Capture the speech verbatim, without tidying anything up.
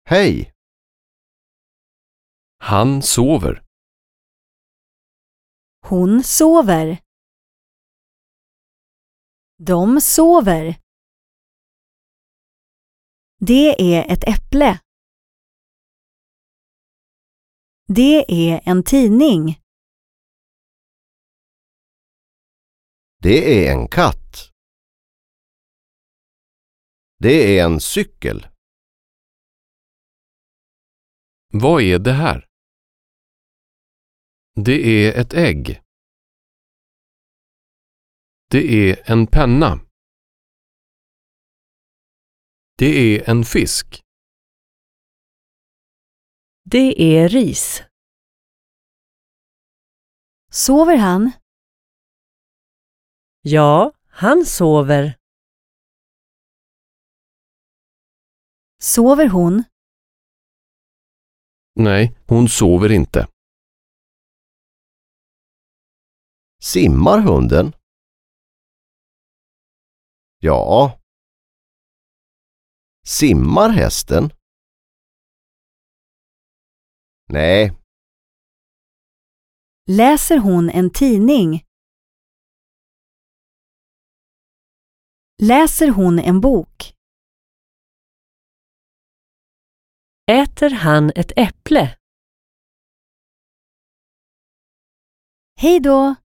Hej! Han sover. Hon sover. De sover. Det är ett äpple. Det är en tidning. Det är en katt. Det är en cykel. Vad är det här? Det är ett ägg. Det är en penna. Det är en fisk. Det är ris. Sover han? Ja, han sover. Sover hon? Nej, hon sover inte. Simmar hunden? Ja. Simmar hästen? Nej. Läser hon en tidning? Läser hon en bok? Äter han ett äpple? Hej då!